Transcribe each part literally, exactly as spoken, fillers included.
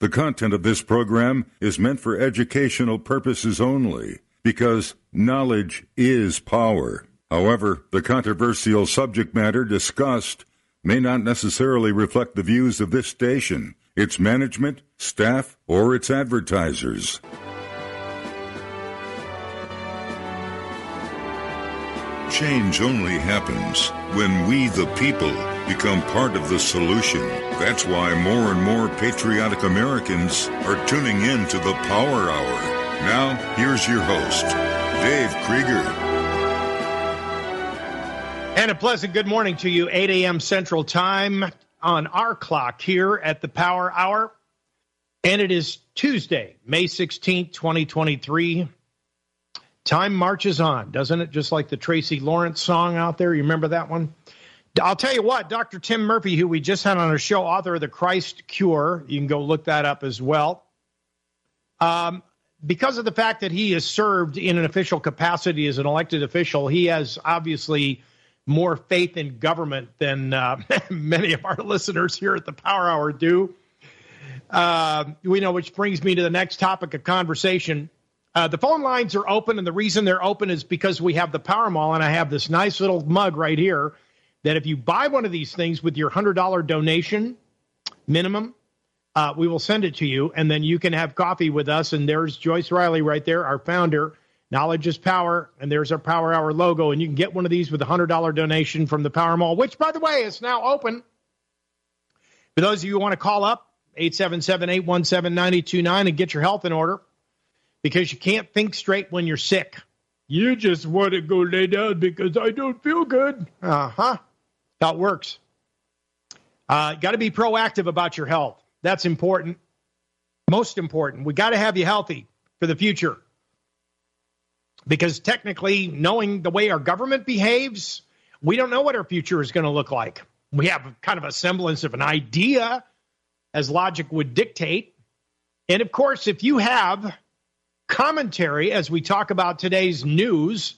The content of this program is meant for educational purposes only, because knowledge is power. However, the controversial subject matter discussed may not necessarily reflect the views of this station, its management, staff, or its advertisers. Change only happens when we, the people, become part of the solution. That's why more and more patriotic Americans are tuning in to the Power Hour. Now, here's your host, Dave Krieger. And a pleasant good morning to you, eight a.m. Central Time on our clock here at the Power Hour. And it is Tuesday, May sixteenth, twenty twenty-three. Time marches on, doesn't it? Just like the Tracy Lawrence song out there. You remember that one? I'll tell you what, Doctor Tim Murphy, who we just had on our show, author of The Christ Cure, you can go look that up as well. Um, because of the fact that he has served in an official capacity as an elected official, he has obviously more faith in government than uh, many of our listeners here at the Power Hour do. Uh, we know, which brings me to the next topic of conversation. Uh, the phone lines are open, and the reason they're open is because we have the Power Mall, and I have this nice little mug right here that if you buy one of these things with your one hundred dollars donation minimum, uh, we will send it to you, and then you can have coffee with us. And there's Joyce Riley right there, our founder. Knowledge is power, and there's our Power Hour logo, and you can get one of these with a one hundred dollars donation from the Power Mall, which, by the way, is now open. For those of you who want to call up, eight seven seven, eight one seven, nine eight two nine and get your health in order, because you can't think straight when you're sick. You just want to go lay down because I don't feel good. Uh-huh. How it works. Uh, got to be proactive about your health. That's important. Most important. We got to have you healthy for the future. Because technically, knowing the way our government behaves, we don't know what our future is going to look like. We have kind of a semblance of an idea, as logic would dictate. And of course, if you have commentary as we talk about today's news,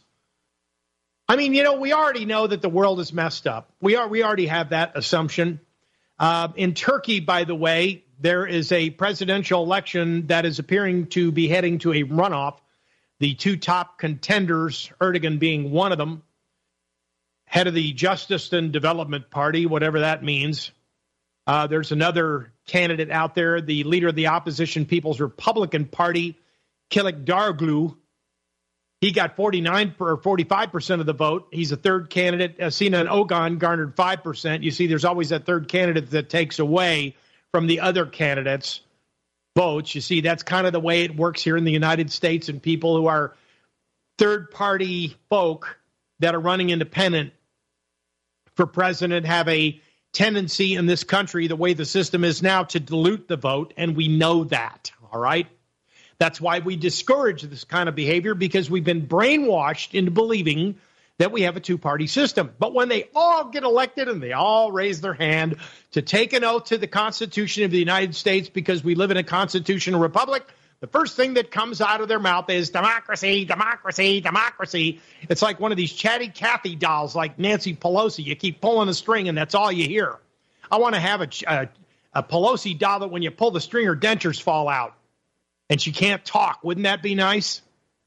I mean, you know, we already know that the world is messed up. We are we already have that assumption. Uh, in Turkey, by the way, there is a presidential election that is appearing to be heading to a runoff. The two top contenders, Erdogan being one of them, head of the Justice and Development Party, whatever that means. Uh, there's another candidate out there, the leader of the opposition People's Republican Party, Kılıçdaroğlu. He got forty-nine or forty-five percent of the vote. He's a third candidate. Uh, Sinan Ogan garnered five percent. You see, there's always that third candidate that takes away from the other candidates' votes. You see, that's kind of the way it works here in the United States, and people who are third-party folk that are running independent for president have a tendency in this country, the way the system is now, to dilute the vote, and we know that, all right? That's why we discourage this kind of behavior, because we've been brainwashed into believing that we have a two-party system. But when they all get elected and they all raise their hand to take an oath to the Constitution of the United States, because we live in a constitutional republic, the first thing that comes out of their mouth is democracy, democracy, democracy. It's like one of these chatty Cathy dolls like Nancy Pelosi. You keep pulling a string and that's all you hear. I want to have a, a, a Pelosi doll that when you pull the string, her dentures fall out and she can't talk. Wouldn't that be nice?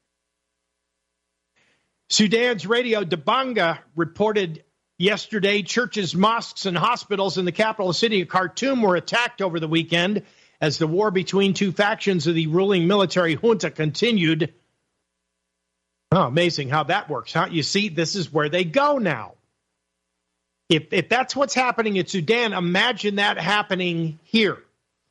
Sudan's radio Dabanga reported yesterday churches, mosques, and hospitals in the capital city of Khartoum were attacked over the weekend as the war between two factions of the ruling military junta continued. Oh, amazing how that works, huh? You see, this is where they go now. If, if that's what's happening in Sudan, imagine that happening here.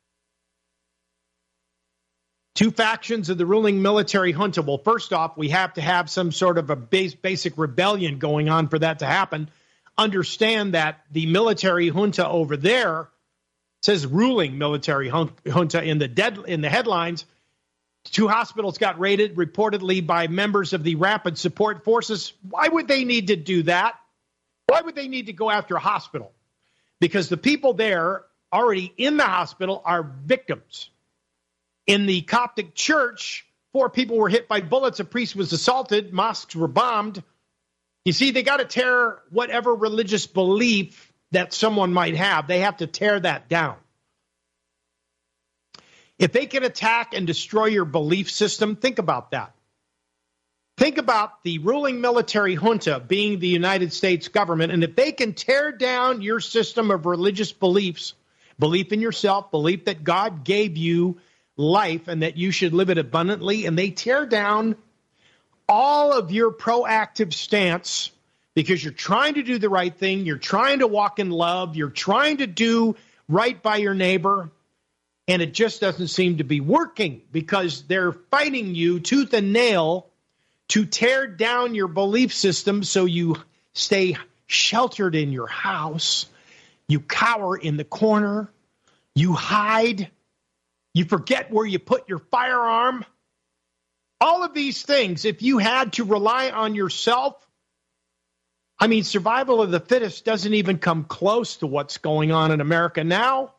Two factions of the ruling military junta. Well, first off, we have to have some sort of a base, basic rebellion going on for that to happen. Understand that the military junta over there says ruling military junta in the dead in the headlines. Two hospitals got raided reportedly by members of the Rapid Support Forces. Why would they need to do that? Why would they need to go after a hospital? Because the people there already in the hospital are victims. In the Coptic church, four people were hit by bullets. A priest was assaulted. Mosques were bombed. You see, they got to tear whatever religious belief that someone might have. They have to tear that down. If they can attack and destroy your belief system, think about that. Think about the ruling military junta being the United States government, and if they can tear down your system of religious beliefs, belief in yourself, belief that God gave you life and that you should live it abundantly, and they tear down all of your proactive stance because you're trying to do the right thing, you're trying to walk in love, you're trying to do right by your neighbor, and it just doesn't seem to be working because they're fighting you tooth and nail to tear down your belief system so you stay sheltered in your house, you cower in the corner, you hide, you forget where you put your firearm. All of these things, if you had to rely on yourself, I mean, survival of the fittest doesn't even come close to what's going on in America now.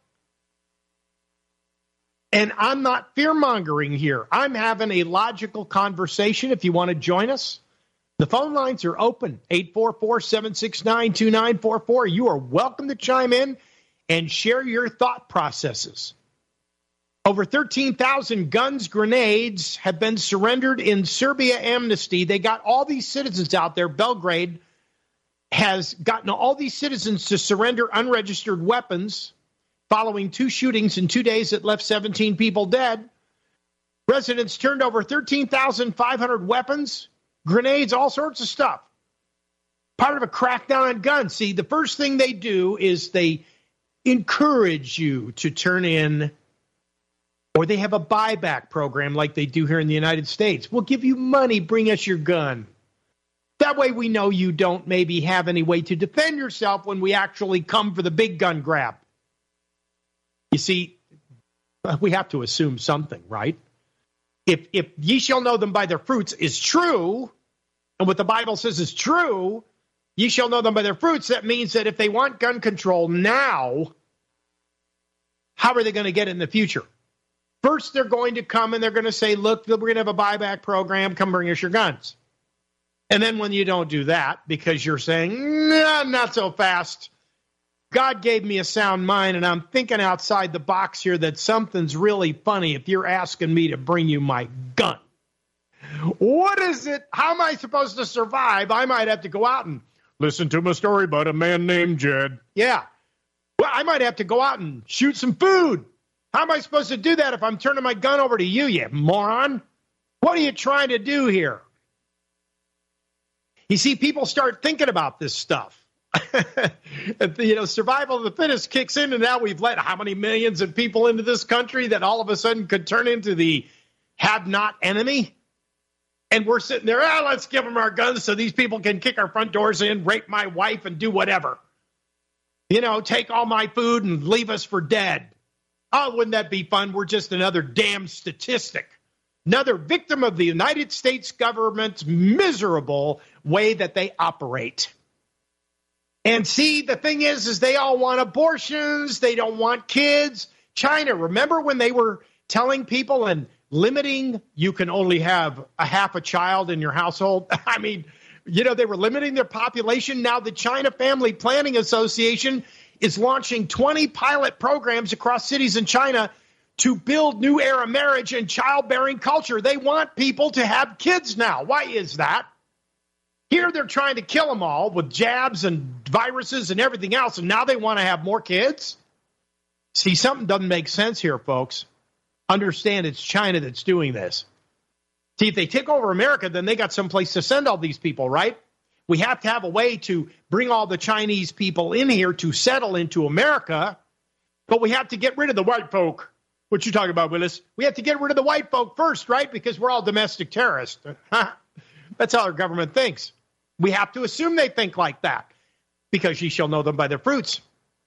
And I'm not fear-mongering here. I'm having a logical conversation. If you want to join us, the phone lines are open, eight four four, seven six nine, two nine four four. You are welcome to chime in and share your thought processes. Over thirteen thousand guns, grenades have been surrendered in Serbia amnesty. They got all these citizens out there. Belgrade has gotten all these citizens to surrender unregistered weapons following two shootings in two days that left seventeen people dead. Residents turned over thirteen thousand five hundred weapons, grenades, all sorts of stuff. Part of a crackdown on guns. See, the first thing they do is they encourage you to turn in, or they have a buyback program like they do here in the United States. We'll give you money, bring us your gun. That way we know you don't maybe have any way to defend yourself when we actually come for the big gun grab. You see, we have to assume something, right? If if ye shall know them by their fruits is true, and what the Bible says is true, ye shall know them by their fruits, that means that if they want gun control now, how are they going to get it in the future? First, they're going to come and they're going to say, look, we're going to have a buyback program, come bring us your guns. And then when you don't do that, because you're saying, nah, not so fast, God gave me a sound mind, and I'm thinking outside the box here that something's really funny if you're asking me to bring you my gun. What is it? How am I supposed to survive? I might have to go out and listen to my story about a man named Jed. Yeah. Well, I might have to go out and shoot some food. How am I supposed to do that if I'm turning my gun over to you, you moron? What are you trying to do here? You see, people start thinking about this stuff. You know, survival of the fittest kicks in, and now we've let how many millions of people into this country that all of a sudden could turn into the have-not enemy? And we're sitting there, ah, let's give them our guns so these people can kick our front doors in, rape my wife, and do whatever. You know, take all my food and leave us for dead. Oh, wouldn't that be fun? We're just another damn statistic. Another victim of the United States government's miserable way that they operate. And see, the thing is, is they all want abortions. They don't want kids. China, remember when they were telling people and limiting, you can only have a half a child in your household? I mean, you know, they were limiting their population. Now the China Family Planning Association is launching twenty pilot programs across cities in China to build new era marriage and childbearing culture. They want people to have kids now. Why is that? Here they're trying to kill them all with jabs and viruses and everything else, and now they want to have more kids? See, something doesn't make sense here, folks. Understand it's China that's doing this. See, if they take over America, then they got someplace to send all these people, right? We have to have a way to bring all the Chinese people in here to settle into America, but we have to get rid of the white folk. What you talking about, Willis? We have to get rid of the white folk first, right? Because we're all domestic terrorists. That's how our government thinks. We have to assume they think like that, because ye shall know them by their fruits.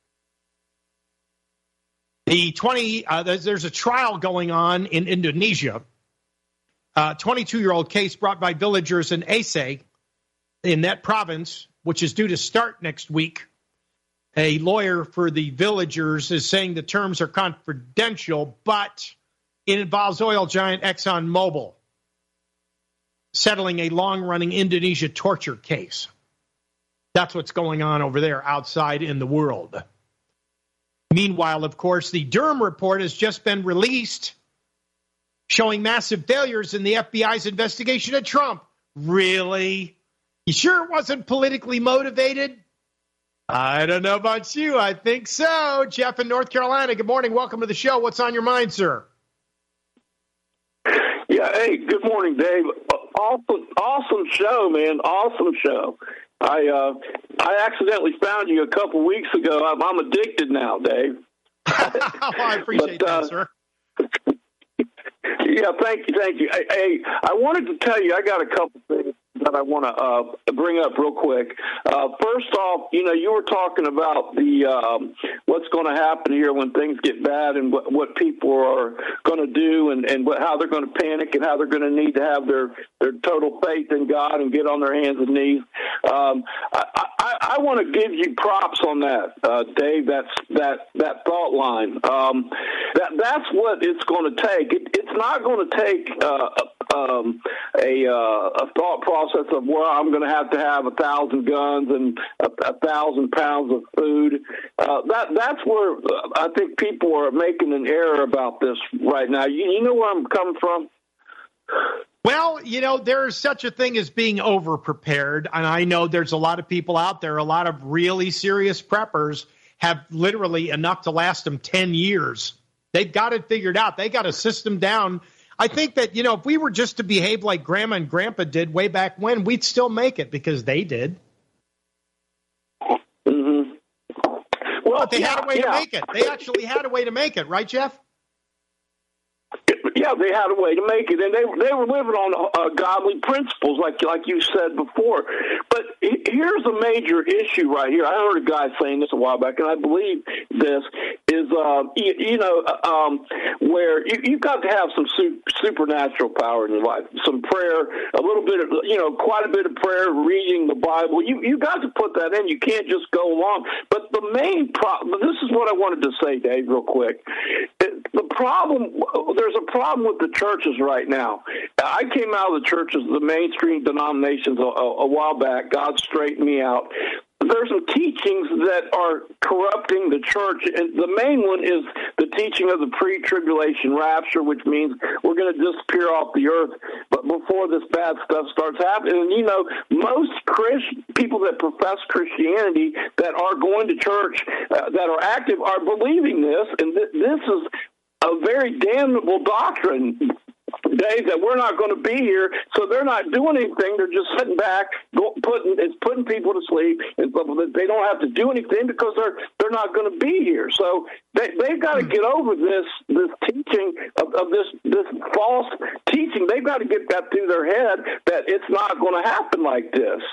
The twenty, uh, there's, there's a trial going on in Indonesia. A twenty-two-year-old case brought by villagers in Aceh, in that province, which is due to start next week. A lawyer for the villagers is saying the terms are confidential, but it involves oil giant ExxonMobil settling a long-running Indonesia torture case. That's what's going on over there outside in the world. Meanwhile, of course, the Durham report has just been released. showing massive failures in the F B I's investigation of Trump. Really? You sure it wasn't politically motivated? I don't know about you. I think so. Jeff in North Carolina, good morning. Welcome to the show. What's on your mind, sir? Yeah, hey, good morning, Dave. Awesome, awesome show, man. Awesome show. I uh, I accidentally found you a couple weeks ago. I'm, I'm addicted now, Dave. Oh, I appreciate but, uh, that, sir. Yeah, thank you, thank you. Hey, hey, I wanted to tell you, I got a couple things that I want to uh, bring up real quick. Uh, first off, you know, you were talking about the um, what's going to happen here when things get bad and what, what people are going to do and, and what, how they're going to panic and how they're going to need to have their, their total faith in God and get on their hands and knees. Um, I, I, I want to give you props on that, uh, Dave. That's that that thought line. Um, that that's what it's going to take. It, it's not going to take uh, um, a, uh, a thought process of, well, I'm going to have to have a thousand guns and a, a thousand pounds of food. Uh, that that's where I think people are making an error about this right now. You, you know where I'm coming from? Well, you know, there's such a thing as being over-prepared, and I know there's a lot of people out there, a lot of really serious preppers have literally enough to last them ten years. They've got it figured out. They got a system down. I think that, you know, if we were just to behave like Grandma and Grandpa did way back when, we'd still make it because they did. Mm-hmm. Well, but they yeah, had a way yeah. to make it. They actually had a way to make it, right, Jeff? Yeah, they had a way to make it, and they they were living on uh, godly principles, like like you said before. But here's a major issue right here. I heard a guy saying this a while back, and I believe this is, uh, you, you know, um, where you, you've got to have some su- supernatural power in your life, some prayer, a little bit of, you know, quite a bit of prayer, reading the Bible. You you got to put that in. You can't just go along. But the main problem, this is what I wanted to say, Dave, real quick. The problem, there's a problem with the churches right now. I came out of the churches, the mainstream denominations, a, a, a while back. God straightened me out. There's some teachings that are corrupting the church, and the main one is the teaching of the pre-tribulation rapture, which means we're going to disappear off the earth but before this bad stuff starts happening. And, you know, most Christ, people that profess Christianity that are going to church, uh, that are active, are believing this, and th- this is a very damnable doctrine, Dave, that we're not going to be here, so they're not doing anything. They're just sitting back, go, putting it's putting people to sleep, and they don't have to do anything because they're they're not going to be here. So they they've got to get over this this teaching of, of this this false teaching. They've got to get that through their head that it's not going to happen like this.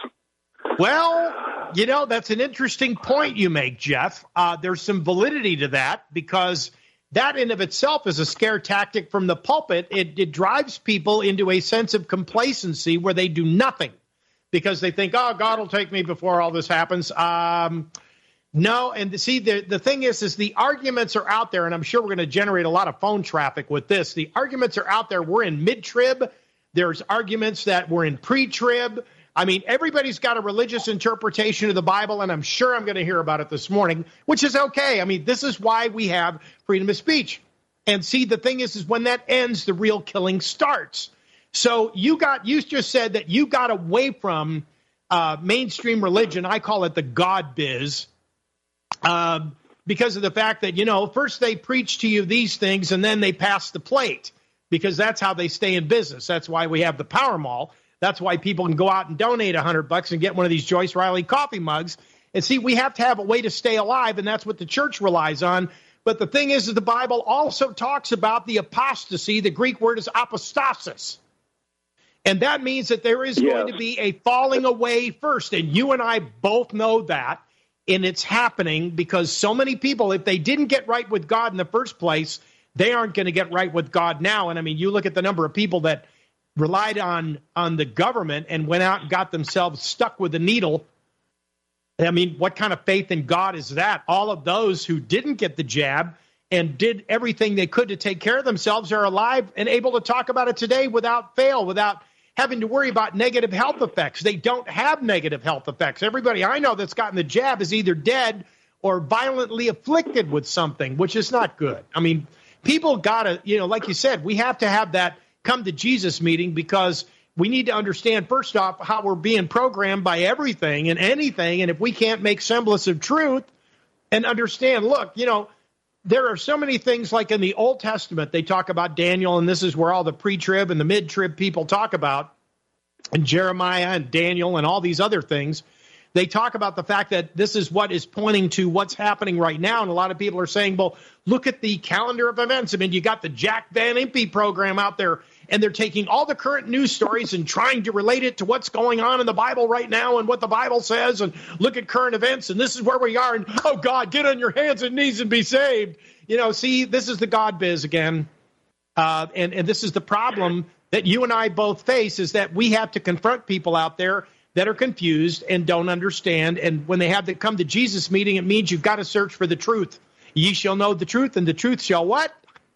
Well, you know, that's an interesting point you make, Jeff. Uh, there's some validity to that because that in of itself is a scare tactic from the pulpit. It, it drives people into a sense of complacency where they do nothing because they think, oh, God will take me before all this happens. Um, no, and see, the, the thing is, is the arguments are out there, and I'm sure we're going to generate a lot of phone traffic with this. The arguments are out there. We're in mid-trib. There's arguments that we're in pre-trib. I mean, everybody's got a religious interpretation of the Bible, and I'm sure I'm going to hear about it this morning, which is okay. I mean, this is why we have freedom of speech. And see, the thing is, is when that ends, the real killing starts. So you got, you just said that you got away from uh, mainstream religion. I call it the God biz, uh, because of the fact that, you know, first they preach to you these things, and then they pass the plate, because that's how they stay in business. That's why we have the Power Mall. That's why people can go out and donate a hundred bucks and get one of these Joyce Riley coffee mugs. And see, we have to have a way to stay alive, and that's what the church relies on. But the thing is, is the Bible also talks about the apostasy. The Greek word is apostasis. And that means that there is yes. going to be a falling away first. And you and I both know that. And it's happening because so many people, if they didn't get right with God in the first place, they aren't going to get right with God now. And I mean, you look at the number of people that relied on on the government and went out and got themselves stuck with a needle. I mean, what kind of faith in God is that? All of those who didn't get the jab and did everything they could to take care of themselves are alive and able to talk about it today without fail, without having to worry about negative health effects. They don't have negative health effects. Everybody I know that's gotten the jab is either dead or violently afflicted with something, which is not good. I mean, people got to, you know, like you said, we have to have that come to Jesus meeting, because we need to understand, first off, how we're being programmed by everything and anything. And if we can't make semblance of truth and understand, look, you know, there are so many things like in the Old Testament, they talk about Daniel, and this is where all the pre-trib and the mid-trib people talk about, and Jeremiah and Daniel and all these other things. They talk about the fact that this is what is pointing to what's happening right now. And a lot of people are saying, well, look at the calendar of events. I mean, you got the Jack Van Impe program out there, and they're taking all the current news stories and trying to relate it to what's going on in the Bible right now and what the Bible says, and look at current events, and this is where we are, and, oh, God, get on your hands and knees and be saved. You know, see, this is the God biz again. Uh, and, and this is the problem that you and I both face, is that we have to confront people out there that are confused and don't understand. And when they have to come to Jesus meeting, it means you've got to search for the truth. Ye shall know the truth, and the truth shall what?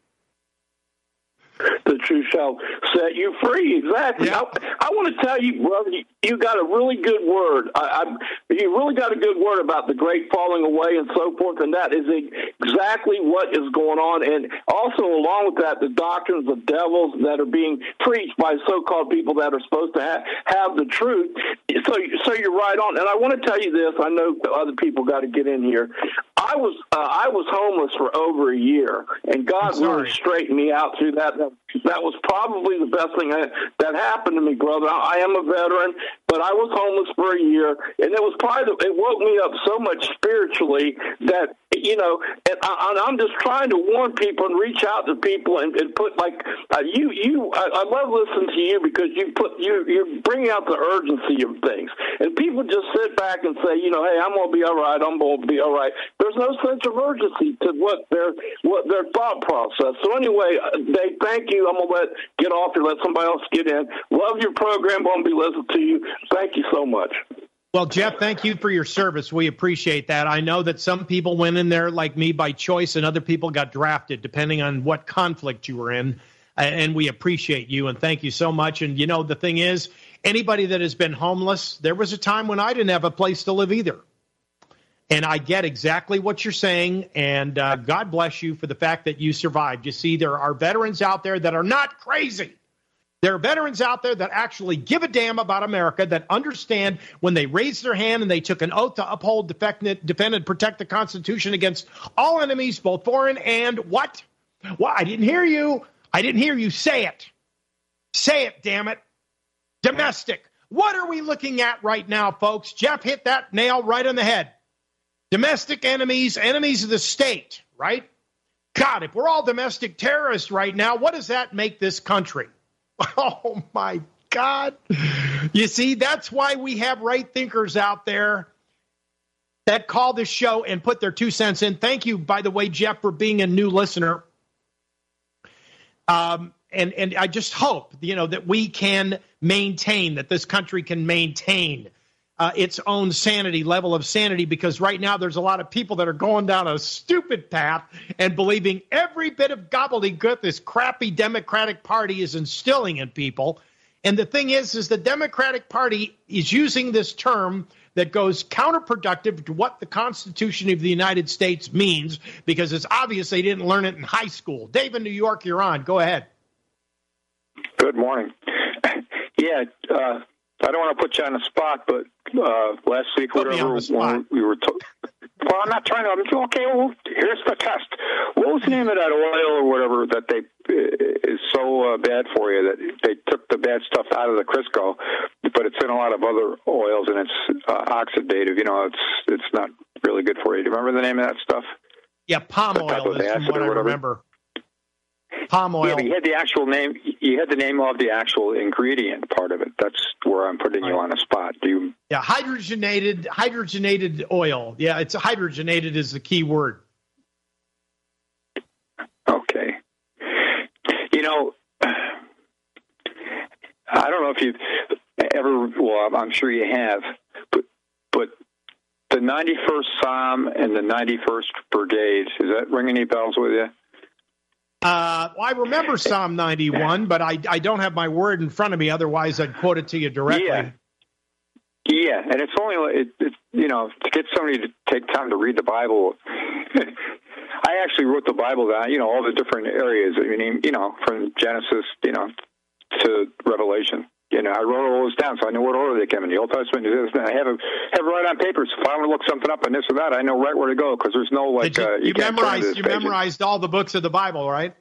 The truth shall set you free. Exactly. Yeah. I, I want to tell you, brother, you, you got a really good word. I, I, you really got a good word about the great falling away and so forth, and that is exactly what is going on. And also, along with that, the doctrines of devils that are being preached by so-called people that are supposed to ha- have the truth. So, so you're right on. And I want to tell you this. I know other people got to get in here. I was uh, I was homeless for over a year, and God really straightened me out through that. That, that was probably the best thing that, that happened to me, brother. I, I am a veteran, but I was homeless for a year, and it was probably the, it woke me up so much spiritually that, you know, and I, I'm just trying to warn people and reach out to people and, and put like uh, you you. I, I love listening to you because you put you you're bringing out the urgency of things, and people just sit back and say, you know, hey, I'm gonna be all right. I'm gonna be all right. There's no sense of urgency to what their what their thought process. So anyway, Dave, thank you. I'm gonna let get off here. Let somebody else get in. Love your program. Gonna be listening to you. Thank you so much. Well, Jeff, thank you for your service. We appreciate that. I know that some people went in there like me by choice, and other people got drafted depending on what conflict you were in. And we appreciate you, and thank you so much. And, you know, the thing is, anybody that has been homeless, there was a time when I didn't have a place to live either. And I get exactly what you're saying, and uh, God bless you for the fact that you survived. You see, there are veterans out there that are not crazy. There are veterans out there that actually give a damn about America, that understand when they raised their hand and they took an oath to uphold, defend, defend, and protect the Constitution against all enemies, both foreign and what? Well, I didn't hear you. I didn't hear you. Say it. Say it, damn it. Domestic. What are we looking at right now, folks? Jeff hit that nail right on the head. Domestic enemies, enemies of the state, right? God, if we're all domestic terrorists right now, what does that make this country? Oh, my God. You see, that's why we have right thinkers out there that call this show and put their two cents in. Thank you, by the way, Jeff, for being a new listener. Um, and, and I just hope, you know, that we can maintain, that this country can maintain uh, its own sanity, level of sanity, because right now there's a lot of people that are going down a stupid path and believing every bit of gobbledygook this crappy Democratic Party is instilling in people. And the thing is, is the Democratic Party is using this term that goes counterproductive to what the Constitution of the United States means, because it's obvious they didn't learn it in high school. Dave in New York, you're on. Go ahead. Good morning. Yeah, uh, I don't want to put you on the spot, but uh, last week, Put whatever, when we were told. Well, I'm not trying to. I'm, okay, well, here's the test. What was the name of that oil or whatever that they is so uh, bad for you that they took the bad stuff out of the Crisco, but it's in a lot of other oils and it's uh, oxidative. You know, it's it's not really good for you. Do you remember the name of that stuff? Yeah, palm the oil is from what I remember. Palm oil. Yeah, but you had the actual name. You had the name of the actual ingredient part of it. That's where I'm putting you on the spot. Do you? Yeah, hydrogenated hydrogenated oil. Yeah, it's hydrogenated is the key word. Okay. You know, I don't know if you've ever. Well, I'm sure you have, but but the ninety-first Psalm and the ninety-first Brigade. Does that ring any bells with you? Uh, well, I remember Psalm ninety-one, but I, I don't have my word in front of me. Otherwise, I'd quote it to you directly. Yeah, yeah, and it's only it, it, you know, to get somebody to take time to read the Bible. I I actually wrote the Bible down, you know, all the different areas. I mean, you know, from Genesis, you know, to Revelation. You know, I wrote all those down, so I know what order they came in. The Old Testament is this, and I have it, have it right on paper. So if I want to look something up on this or that, I know right where to go, because there's no, like, you, uh, you, you can't memorized, turn to you this memorized page. all the books of the Bible, right?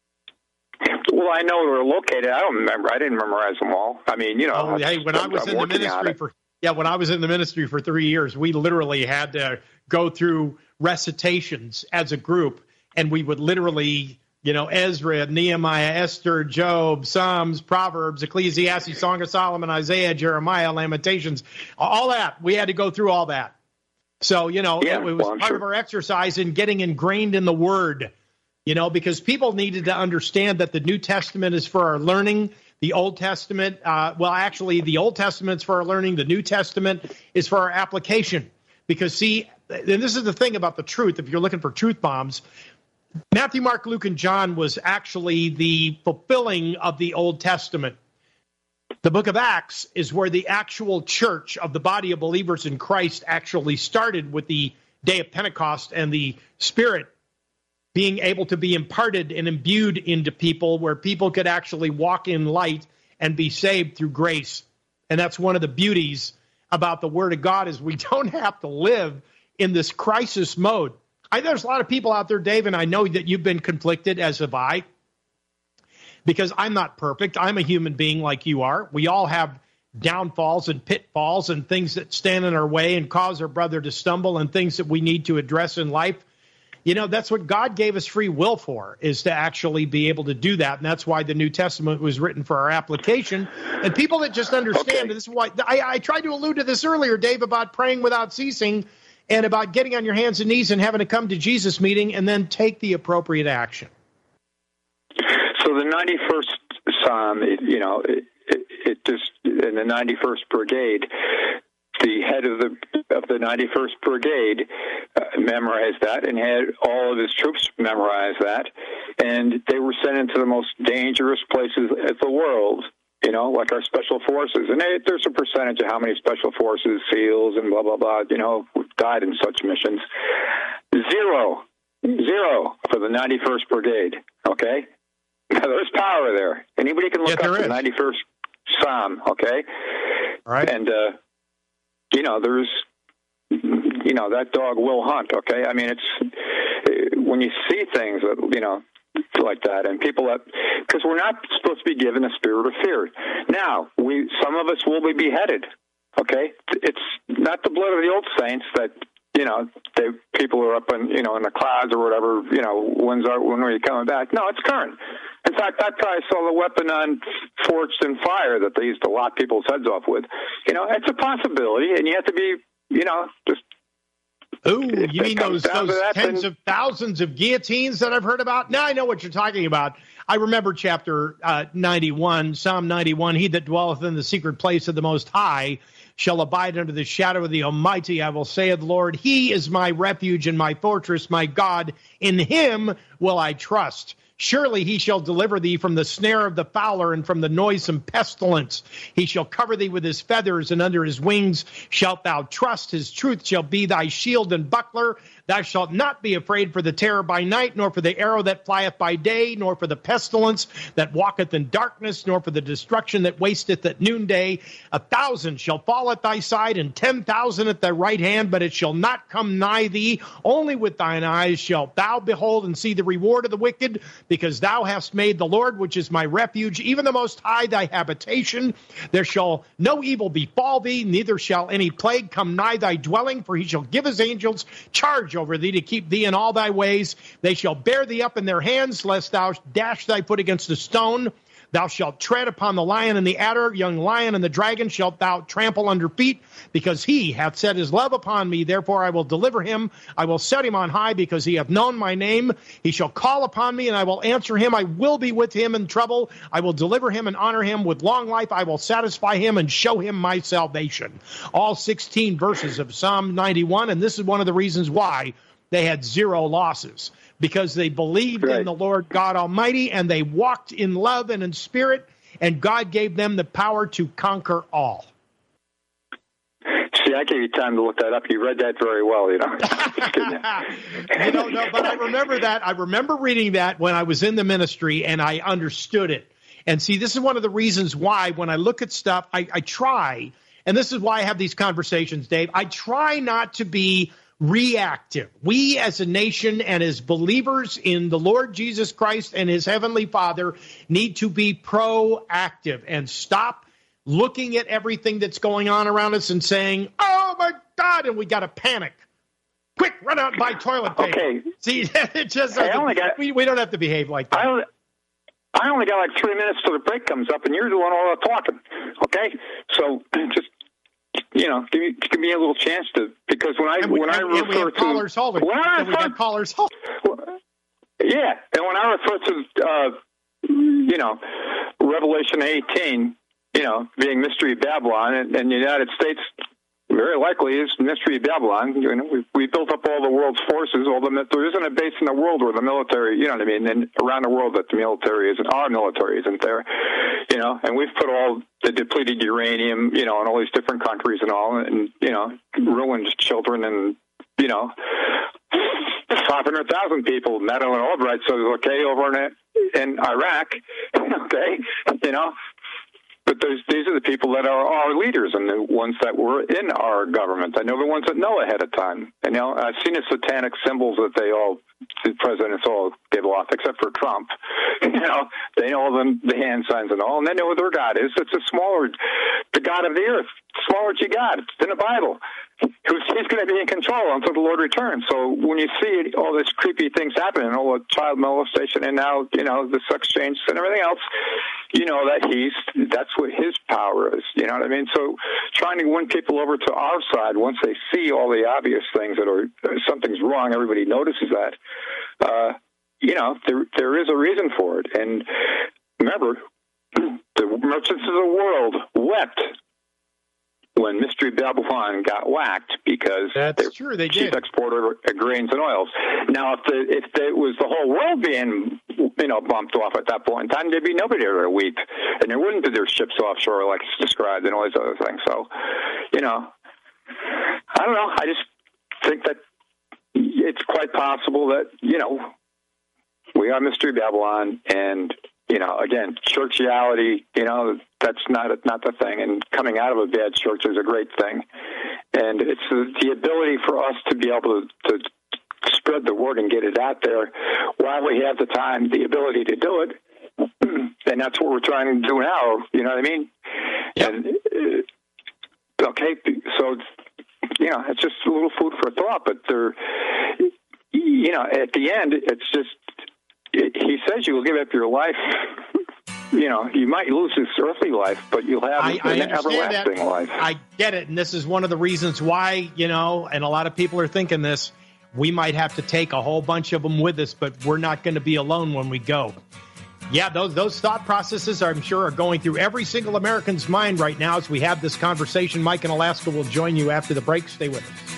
Well, I know where they're located. I don't remember. I didn't memorize them all. I mean, you know. Oh, hey, when I was I'm in the ministry for yeah, when I was in the ministry for three years, we literally had to go through recitations as a group, and we would literally, you know, Ezra, Nehemiah, Esther, Job, Psalms, Proverbs, Ecclesiastes, Song of Solomon, Isaiah, Jeremiah, Lamentations, all that. We had to go through all that. So, you know, yeah, it, it was well, part sure. of our exercise in getting ingrained in the Word, you know, because people needed to understand that the New Testament is for our learning. The Old Testament, uh, well, actually, the Old Testament is for our learning. The New Testament is for our application. Because, see, and this is the thing about the truth, if you're looking for truth bombs, Matthew, Mark, Luke, and John was actually the fulfilling of the Old Testament. The book of Acts is where the actual church of the body of believers in Christ actually started, with the day of Pentecost and the Spirit being able to be imparted and imbued into people, where people could actually walk in light and be saved through grace. And that's one of the beauties about the Word of God, is we don't have to live in this crisis mode. I, there's a lot of people out there, Dave, and I know that you've been conflicted, as have I, because I'm not perfect. I'm a human being like you are. We all have downfalls and pitfalls and things that stand in our way and cause our brother to stumble, and things that we need to address in life. You know, that's what God gave us free will for, is to actually be able to do that. And that's why the New Testament was written for our application. And people that just understand, okay. and this is why I, I tried to allude to this earlier, Dave, about praying without ceasing, and about getting on your hands and knees and having to come to Jesus meeting and then take the appropriate action. So the ninety-first Psalm, it, you know, it, it, it just, in the ninety-first Brigade, the head of the of the ninety-first Brigade uh, memorized that, and had all of his troops memorize that, and they were sent into the most dangerous places in the world, you know, like our special forces. And they, there's a percentage of how many special forces, SEALs, and blah, blah, blah, you know, died in such missions. Zero. Zero for the ninety-first Brigade, okay? There's power there. Anybody can look yeah, up is. the ninety-first Psalm, okay? All right. And, uh, you know, there's, you know, that dog will hunt, okay? I mean, it's, when you see things that, you know, like that, and people that, because we're not supposed to be given a spirit of fear. Now, we, some of us will be beheaded, okay? It's not the blood of the old saints that, you know, they, people are up in, you know, in the clouds or whatever, you know, when's our, when are you coming back? No, it's current. In fact, that guy saw the weapon on forged in fire that they used to lop people's heads off with. You know, it's a possibility, and you have to be, you know, just. Ooh, you mean those, those that, tens then... of thousands of guillotines that I've heard about? Now I know what you're talking about. I remember chapter uh, ninety-one, Psalm ninety-one, he that dwelleth in the secret place of the Most High shall abide under the shadow of the Almighty. I will say of the Lord, he is my refuge and my fortress, my God. In him will I trust. Surely he shall deliver thee from the snare of the fowler and from the noisome pestilence. He shall cover thee with his feathers, and under his wings shalt thou trust. His truth shall be thy shield and buckler. Thou shalt not be afraid for the terror by night, nor for the arrow that flieth by day, nor for the pestilence that walketh in darkness, nor for the destruction that wasteth at noonday. A thousand shall fall at thy side, and ten thousand at thy right hand, but it shall not come nigh thee. Only with thine eyes shalt thou behold and see the reward of the wicked, because thou hast made the Lord, which is my refuge, even the Most High, thy habitation. There shall no evil befall thee, neither shall any plague come nigh thy dwelling, for he shall give his angels charge over thee to keep thee in all thy ways. They shall bear thee up in their hands, lest thou dash thy foot against a stone. Thou shalt tread upon the lion and the adder, young lion and the dragon shalt thou trample under feet, because he hath set his love upon me. Therefore I will deliver him. I will set him on high, because he hath known my name. He shall call upon me, and I will answer him. I will be with him in trouble. I will deliver him and honor him. With long life I will satisfy him and show him my salvation. All sixteen verses of Psalm ninety-one, and this is one of the reasons why they had zero losses, because they believed right. in the Lord God Almighty, and they walked in love and in spirit, and God gave them the power to conquer all. See, I gave you time to look that up. You read that very well, you know. You don't know, but I remember that. I remember reading that when I was in the ministry, and I understood it. And see, this is one of the reasons why when I look at stuff, I, I try, and this is why I have these conversations, Dave, I try not to be reactive. We as a nation and as believers in the Lord Jesus Christ and his heavenly Father need to be proactive and stop looking at everything that's going on around us and saying, oh, my God, and we got to panic. Quick, run out and buy toilet paper. Okay. See, it just hey, I only got, we, we don't have to behave like that. I only, I only got like three minutes till the break comes up, and you're doing all the talking, okay? So just, you know, give me, give me a little chance to, because when I, we, when and, I and refer to... callers holding. When I and refer, we got callers holding. Yeah, and when I refer to, uh, you know, Revelation eighteen, you know, being Mystery Babylon, and, and the United States very likely is Mystery Babylon. You know, we, we built up all the world's forces. All the there isn't a base in the world where the military, you know what I mean, and around the world that the military isn't, our military isn't there, you know. And we've put all the depleted uranium, you know, in all these different countries and all, and you know, ruined children and you know, five hundred thousand people. Madeleine Albright says, okay, over in, in Iraq, okay, you know. But those, these are the people that are our leaders and the ones that were in our government. I know the ones that know ahead of time. And you know, I've seen the satanic symbols that they all, the presidents all give off, except for Trump. You know, they know them, the hand signs and all, and they know what their God is. It's a smaller, the God of the earth, smaller G God. It's in the Bible. Who's, he's going to be in control until the Lord returns. So when you see all this creepy things happening, all the child molestation and now, you know, the sex change and everything else, you know that he's, that's what his power is. You know what I mean? So trying to win people over to our side once they see all the obvious things that are, something's wrong, everybody notices that, uh, you know, there there is a reason for it. And remember, the merchants of the world wept when Mystery Babylon got whacked because that's they're true, they chief did. exporter of grains and oils. Now, if the, if it was the whole world being, you know, bumped off at that point in time, there'd be nobody there to weep, and there wouldn't be their ships offshore like it's described and all these other things. So, you know, I don't know. I just think that it's quite possible that, you know, we are Mystery Babylon, and you know, again, churchiality, you know, that's not not the thing. And coming out of a bad church is a great thing. And it's the, the ability for us to be able to, to spread the word and get it out there while we have the time, the ability to do it. And that's what we're trying to do now. You know what I mean? Yep. And, uh, okay, so, you know, it's just a little food for thought. But there, you know, at the end, it's just, he says you will give up your life. You know, you might lose this earthly life, but you'll have I, an I everlasting that. life. I get it, and this is one of the reasons why, you know, and a lot of people are thinking this, we might have to take a whole bunch of them with us, but we're not going to be alone when we go. Yeah, those those thought processes, I'm sure, are going through every single American's mind right now as we have this conversation. Mike in Alaska will join you after the break. Stay with us.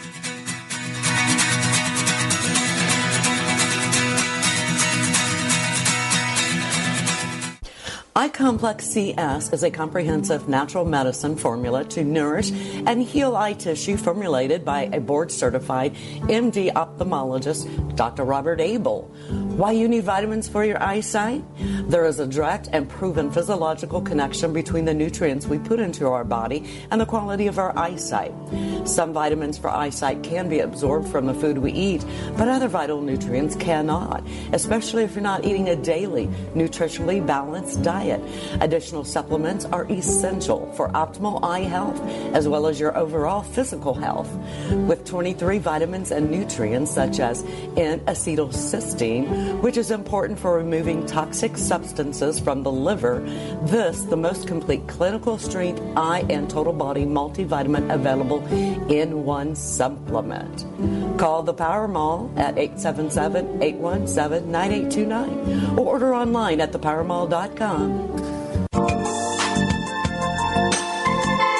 iComplex C S is a comprehensive natural medicine formula to nourish and heal eye tissue formulated by a board-certified M D ophthalmologist, Doctor Robert Abel. Why you need vitamins for your eyesight? There is a direct and proven physiological connection between the nutrients we put into our body and the quality of our eyesight. Some vitamins for eyesight can be absorbed from the food we eat, but other vital nutrients cannot, especially if you're not eating a daily, nutritionally balanced diet. Additional supplements are essential for optimal eye health as well as your overall physical health. With twenty-three vitamins and nutrients such as N-acetylcysteine, which is important for removing toxic substances from the liver, this the most complete clinical strength eye and total body multivitamin available in one supplement. Call the Power Mall at eight seven seven, eight one seven, nine eight two nine or order online at the power mall dot com. Hi, it's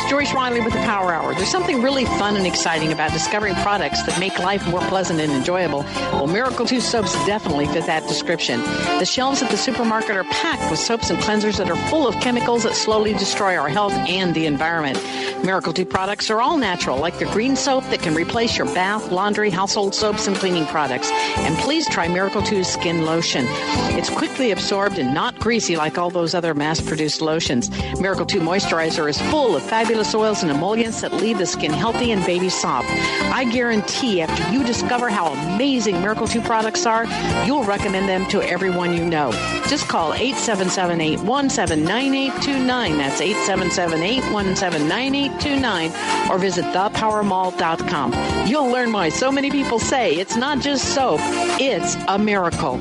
it's Joyce Riley with the Power Hour. There's something really fun and exciting about discovering products that make life more pleasant and enjoyable. Well, Miracle two soaps definitely fit that description. The shelves at the supermarket are packed with soaps and cleansers that are full of chemicals that slowly destroy our health and the environment. Miracle two products are all natural, like the green soap that can replace your bath, laundry, household soaps, and cleaning products. And please try Miracle two's Skin Lotion. It's quickly absorbed and not greasy like all those other mass-produced lotions. Miracle two Moisturizer is full of fabulous oils and emollients that leave the skin healthy and baby soft. I guarantee after you discover how amazing Miracle two products are, you'll recommend them to everyone you know. Just call eight seven seven, eight one seven, nine eight two nine. That's eight seven seven, eight one seven, nine eight two nine. Or visit the power mall dot com. You'll learn why so many people say it's not just soap, it's a miracle.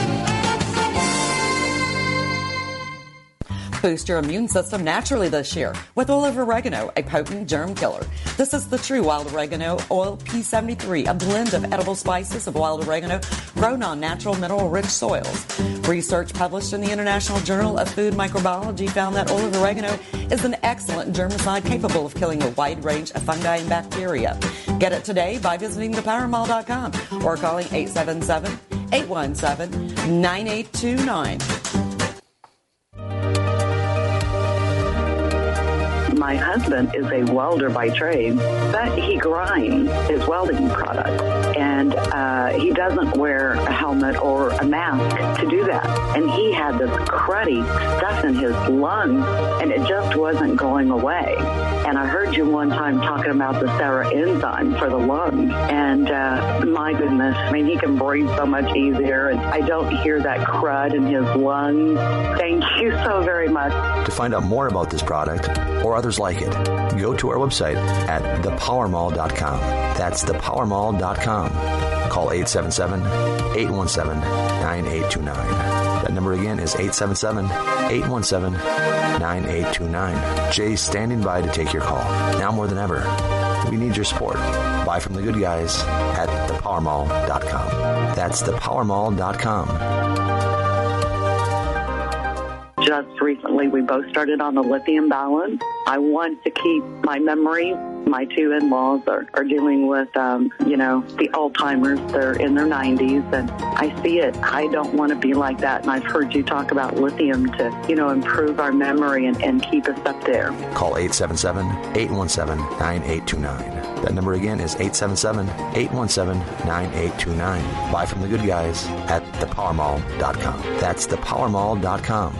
Boost your immune system naturally this year with oil of oregano, a potent germ killer. This is the true wild oregano oil P seventy-three, a blend of edible spices of wild oregano grown on natural mineral-rich soils. Research published in the International Journal of Food Microbiology found that oil of oregano is an excellent germicide capable of killing a wide range of fungi and bacteria. Get it today by visiting the power mall dot com or calling eight seven seven, eight one seven, nine eight two nine. My husband is a welder by trade, but he grinds his welding product, and uh, he doesn't wear a helmet or a mask to do that. And he had this cruddy stuff in his lungs, and it just wasn't going away. And I heard you one time talking about the Sarah enzyme for the lungs, and uh, my goodness, I mean, he can breathe so much easier, and I don't hear that crud in his lungs. Thank you so very much. To find out more about this product or others like it, go to our website at the power mall dot com. That's the power mall dot com. Call eight seven seven, eight one seven, nine eight two nine. That number again is eight seven seven, eight one seven, nine eight two nine. Jay's standing by to take your call. Now more than ever, we need your support. Buy from the good guys at the power mall dot com. That's the power mall dot com. Just recently, we both started on the lithium balance. I want to keep my memory. My two in-laws are, are dealing with, um, you know, the Alzheimer's. They're in their nineties, and I see it. I don't want to be like that, and I've heard you talk about lithium to, you know, improve our memory and, and keep us up there. Call eight seven seven, eight one seven, nine eight two nine. That number again is eight seven seven, eight one seven, nine eight two nine. Buy from the good guys at the power mall dot com. That's the power mall dot com.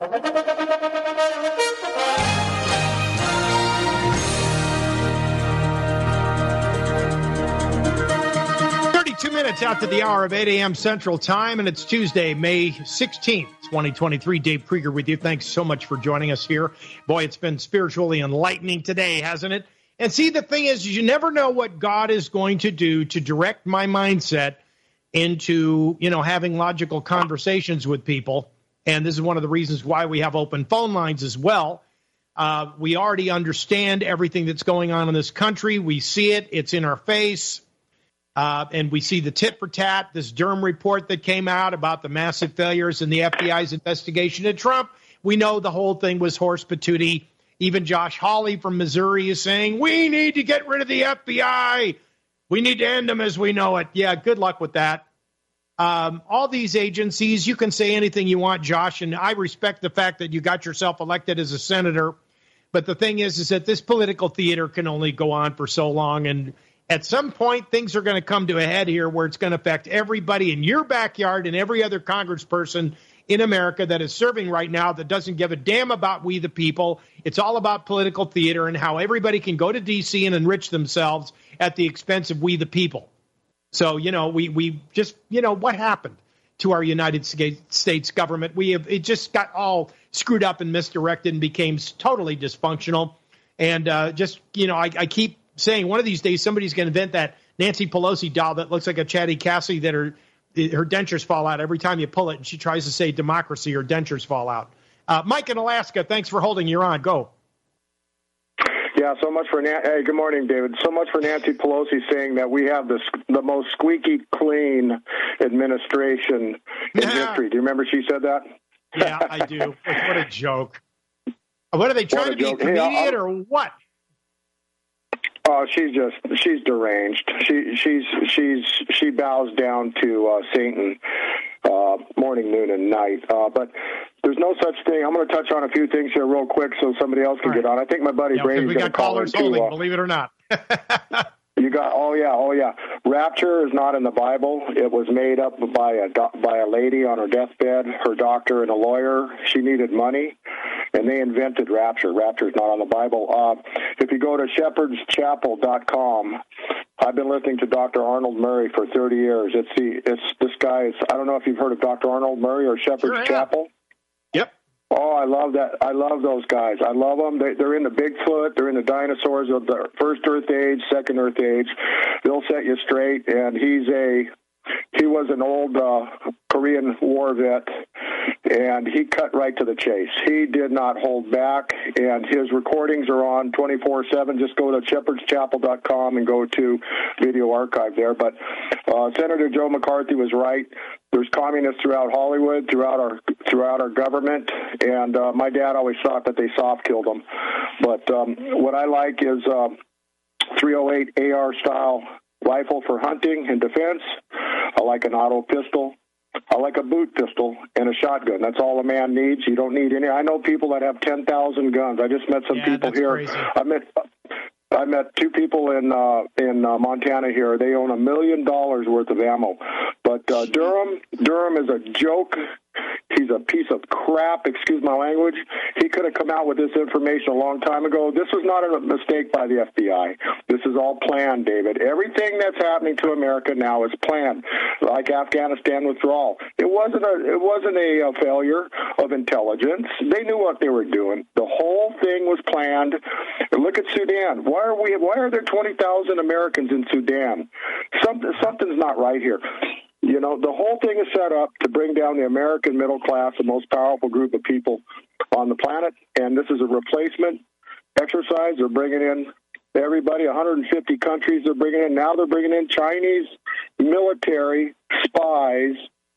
thirty-two minutes after the hour of eight a.m. Central Time, and it's Tuesday, May sixteenth, twenty twenty-three. Dave Krieger with you. Thanks so much for joining us here. Boy, it's been spiritually enlightening today, hasn't it? And see, the thing is, you never know what God is going to do to direct my mindset into, you know, having logical conversations with people. And this is one of the reasons why we have open phone lines as well. Uh, we already understand everything that's going on in this country. We see it. It's in our face. Uh, and we see the tit for tat, this Durham report that came out about the massive failures in the F B I's investigation of Trump. We know the whole thing was horse patootie. Even Josh Hawley from Missouri is saying, we need to get rid of the F B I. We need to end them as we know it. Yeah, good luck with that. Um, all these agencies, you can say anything you want, Josh, and I respect the fact that you got yourself elected as a senator. But the thing is, is that this political theater can only go on for so long. And at some point, things are going to come to a head here where it's going to affect everybody in your backyard and every other congressperson in America that is serving right now that doesn't give a damn about we the people. It's all about political theater and how everybody can go to D C and enrich themselves at the expense of we the people. So, you know, we, we just, you know, what happened to our United States government? We have, it just got all screwed up and misdirected and became totally dysfunctional. And uh, just, you know, I, I keep saying one of these days somebody's going to invent that Nancy Pelosi doll that looks like a chatty Cassie that her, her dentures fall out every time you pull it. And she tries to say democracy, her dentures fall out. Uh, Mike in Alaska, thanks for holding. You're on. Go. Yeah, so much for Nancy. Hey, good morning, David. So much for Nancy Pelosi saying that we have the the most squeaky clean administration in yeah. history. Do you remember she said that? Yeah, I do. What a joke. What are they trying to be a joke. comedian hey, or what? Oh, she's just she's deranged. She she's she's she bows down to uh, Satan uh, morning, noon, and night. Uh, but there's no such thing. I'm going to touch on a few things here real quick so somebody else can right. get on. I think my buddy yeah, Brady's going to call callers in too. holding, Uh, believe it or not. You got oh yeah oh yeah. Rapture is not in the Bible. It was made up by a by a lady on her deathbed. Her doctor and a lawyer. She needed money, and they invented rapture. Rapture is not on the Bible. Uh, if you go to shepherds chapel dot com, I've been listening to Doctor Arnold Murray for thirty years. It's the it's this guy is I don't know if you've heard of Doctor Arnold Murray or Shepherds sure Chapel. Yep. Oh, I love that. I love those guys. I love them. They, they're in the Bigfoot. They're in the dinosaurs of the first Earth Age, second Earth Age. They'll set you straight. And he's a he was an old uh, Korean War vet, and he cut right to the chase. He did not hold back, and his recordings are on twenty-four seven. Just go to shepherds chapel dot com and go to video archive there. But uh, Senator Joe McCarthy was right. There's communists throughout Hollywood, throughout our throughout our government, and uh, my dad always thought that they soft killed them. But um, what I like is uh, three oh eight A R style rifle for hunting and defense. I like an auto pistol. I like a boot pistol and a shotgun. That's all a man needs. You don't need any. I know people that have ten thousand guns. I just met some yeah, people that's here. Crazy. I met. I met two people in uh, in uh, Montana here. They own a million dollars worth of ammo. But uh, Durham, Durham is a joke. He's a piece of crap, excuse my language. He could have come out with this information a long time ago. This was not a mistake by the F B I. This is all planned, David. Everything that's happening to America now is planned, like Afghanistan withdrawal. It wasn't a it wasn't a, a failure of intelligence. They knew what they were doing. The whole thing was planned. Look at Sudan. Why are we? Why are there twenty thousand Americans in Sudan? Something something's not right here. You know, the whole thing is set up to bring down the American middle class, the most powerful group of people on the planet, and this is a replacement exercise. They're bringing in everybody, one hundred fifty countries they're bringing in. Now they're bringing in Chinese military spies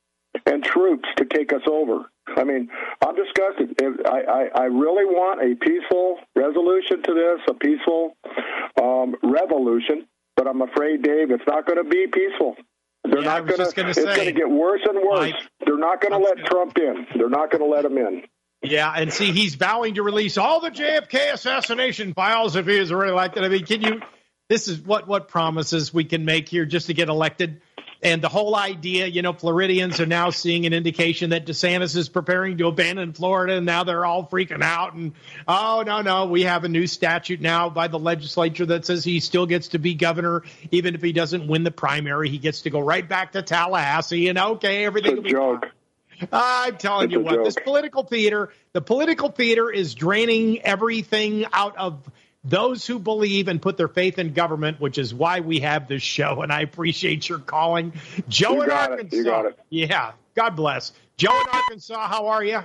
and troops to take us over. I mean, I'm disgusted. I, I, I really want a peaceful resolution to this, a peaceful um, revolution, but I'm afraid, Dave, it's not going to be peaceful. They're yeah, not going to. It's going to get worse and worse. I, They're not going to let gonna, Trump in. They're not going to let him in. Yeah, and see, he's vowing to release all the J F K assassination files if he is really elected. I mean, can you? This is what what promises we can make here just to get elected. And the whole idea, you know, Floridians are now seeing an indication that DeSantis is preparing to abandon Florida, and now they're all freaking out. And, oh, no, no, we have a new statute now by the legislature that says he still gets to be governor, even if he doesn't win the primary. He gets to go right back to Tallahassee, and, okay, everything will be joke. fine. I'm telling it's you what, joke. this political theater, the political theater is draining everything out of those who believe and put their faith in government, which is why we have this show, and I appreciate your calling. Joe you in got Arkansas. It. You got it. Yeah, God bless. Joe in Arkansas, how are you?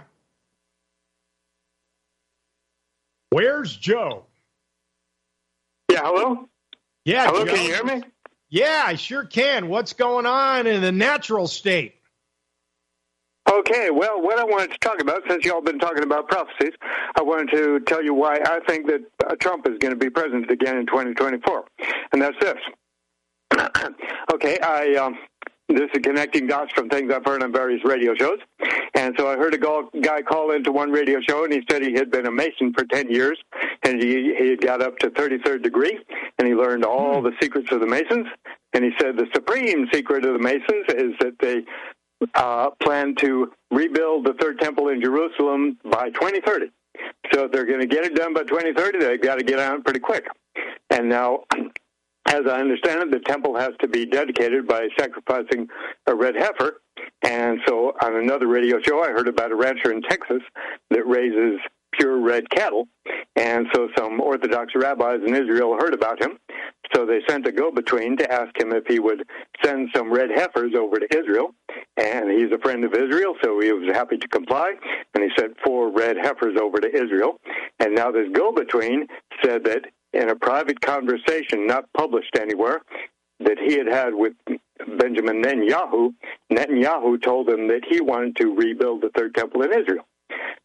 Where's Joe? Yeah, hello? Yeah, Hello, Joe. can you hear me? Yeah, I sure can. What's going on in the natural state? Okay, well, what I wanted to talk about, since you all been talking about prophecies, I wanted to tell you why I think that uh, Trump is going to be president again in twenty twenty-four, and that's this. okay, I um, this is connecting dots from things I've heard on various radio shows, and so I heard a guy call into one radio show, and he said he had been a Mason for ten years, and he, he had got up to thirty-third degree, and he learned all the secrets of the Masons, and he said the supreme secret of the Masons is that they Uh, plan to rebuild the third temple in Jerusalem by twenty thirty. So if they're going to get it done by twenty thirty, they've got to get on it pretty quick. And now, as I understand it, the temple has to be dedicated by sacrificing a red heifer. And so on another radio show, I heard about a rancher in Texas that raises pure red cattle. And so some Orthodox rabbis in Israel heard about him. So they sent a go-between to ask him if he would send some red heifers over to Israel. And he's a friend of Israel, so he was happy to comply. And he sent four red heifers over to Israel. And now this go-between said that in a private conversation, not published anywhere, that he had had with Benjamin Netanyahu, Netanyahu told him that he wanted to rebuild the third temple in Israel.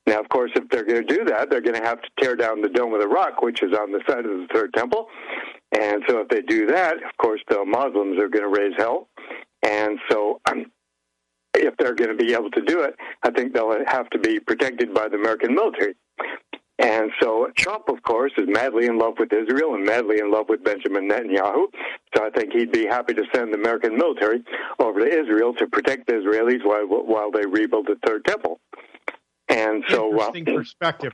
Now, of course, if they're going to do that, they're going to have to tear down the Dome of the Rock, which is on the side of the Third Temple. And so if they do that, of course, the Muslims are going to raise hell. And so um, if they're going to be able to do it, I think they'll have to be protected by the American military. And so Trump, of course, is madly in love with Israel and madly in love with Benjamin Netanyahu. So I think he'd be happy to send the American military over to Israel to protect the Israelis while while they rebuild the Third Temple. And so, interesting uh, perspective.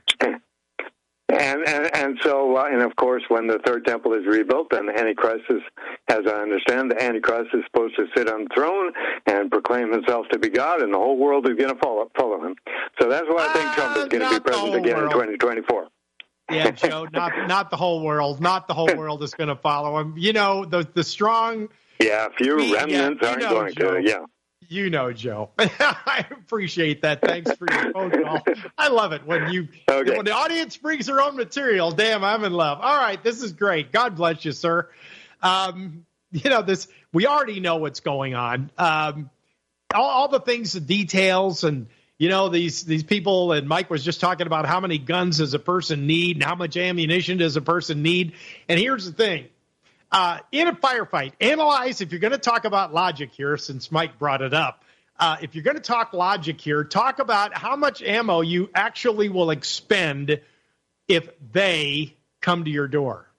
And and, and so, uh, and of course, when the Third Temple is rebuilt, then the Antichrist is, as I understand, the Antichrist is supposed to sit on the throne and proclaim himself to be God, and the whole world is going to follow follow him. So that's why I think uh, Trump is going to be president again world. in twenty twenty-four. Yeah, Joe, not not the whole world, not the whole world is going to follow him. You know, the the strong. Yeah, a few we, remnants yeah, aren't know, going Joe. to. Yeah. You know, Joe. I appreciate that. Thanks for your phone call. I love it when you okay. when the audience brings their own material. Damn, I'm in love. All right, this is great. God bless you, sir. Um, you know, this we already know what's going on. Um, all, all the things, the details, and you know these these people. And Mike was just talking about how many guns does a person need, and how much ammunition does a person need. And here's the thing. Uh, in a firefight, analyze, if you're going to talk about logic here, since Mike brought it up, uh, if you're going to talk logic here, talk about how much ammo you actually will expend if they come to your door.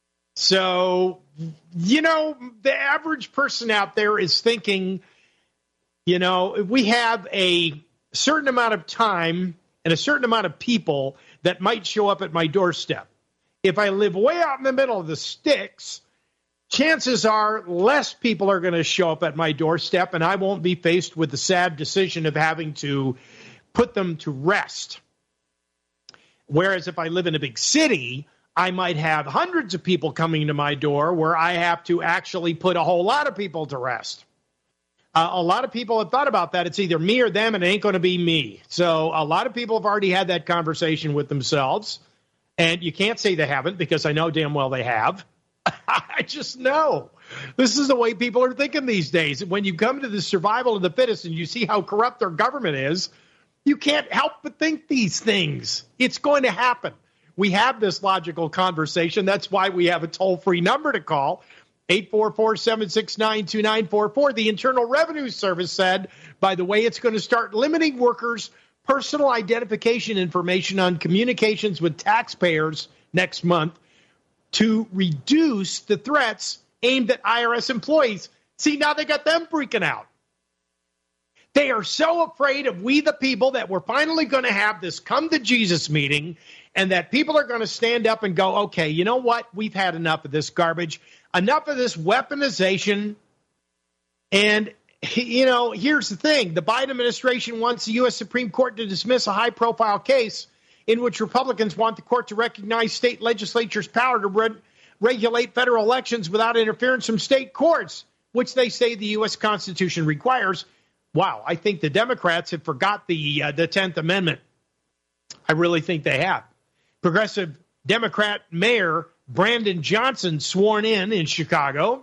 So, you know, the average person out there is thinking, you know, we have a certain amount of time and a certain amount of people that might show up at my doorstep. If I live way out in the middle of the sticks, chances are less people are going to show up at my doorstep, and I won't be faced with the sad decision of having to put them to rest. Whereas if I live in a big city, I might have hundreds of people coming to my door where I have to actually put a whole lot of people to rest. Uh, a lot of people have thought about that. It's either me or them, and it ain't going to be me. So a lot of people have already had that conversation with themselves, and you can't say they haven't because I know damn well they have. I just know. This is the way people are thinking these days. When you come to the survival of the fittest and you see how corrupt our government is, you can't help but think these things. It's going to happen. We have this logical conversation. That's why we have a toll-free number to call, eight four four, seven six nine, two nine four four. The Internal Revenue Service said, by the way, it's going to start limiting workers' personal identification information on communications with taxpayers next month to reduce the threats aimed at I R S employees. See, now they got them freaking out. They are so afraid of we the people that we're finally going to have this come to Jesus meeting and that people are going to stand up and go, okay, you know what? We've had enough of this garbage, enough of this weaponization. And, you know, here's the thing. The Biden administration wants the U S Supreme Court to dismiss a high-profile case in which Republicans want the court to recognize state legislatures' power to re- regulate federal elections without interference from state courts, which they say the U S Constitution requires. Wow, I think the Democrats have forgot the uh, the tenth Amendment. I really think they have. Progressive Democrat Mayor Brandon Johnson sworn in in Chicago.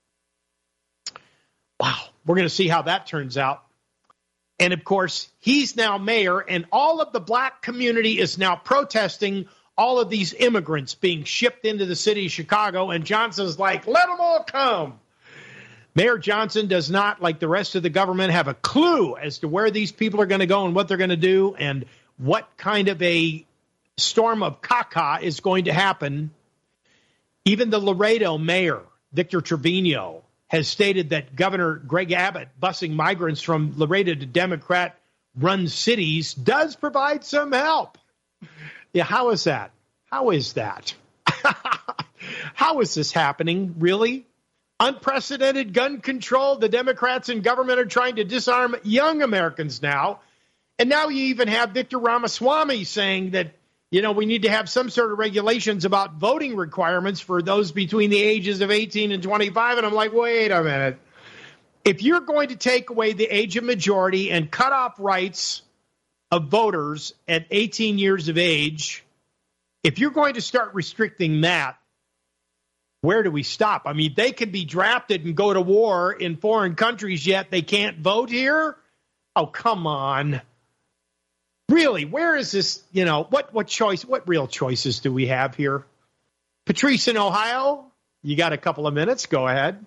Wow, we're going to see how that turns out. And, of course, he's now mayor, and all of the black community is now protesting all of these immigrants being shipped into the city of Chicago, and Johnson's like, let them all come. Mayor Johnson does not, like the rest of the government, have a clue as to where these people are going to go and what they're going to do and what kind of a storm of caca is going to happen. Even the Laredo mayor, Victor Trevino, has stated that Governor Greg Abbott busing migrants from Laredo to Democrat-run cities does provide some help. Yeah, how is that? How is that? How is this happening, really? Unprecedented gun control. The Democrats in government are trying to disarm young Americans now. And now you even have Victor Ramaswamy saying that, you know, we need to have some sort of regulations about voting requirements for those between the ages of eighteen and twenty-five. And I'm like, wait a minute. If you're going to take away the age of majority and cut off rights of voters at eighteen years of age, if you're going to start restricting that, where do we stop? I mean, they can be drafted and go to war in foreign countries, yet they can't vote here? Oh, come on. Really, where is this, you know, what, what choice, what real choices do we have here? Patrice in Ohio, you got a couple of minutes. Go ahead.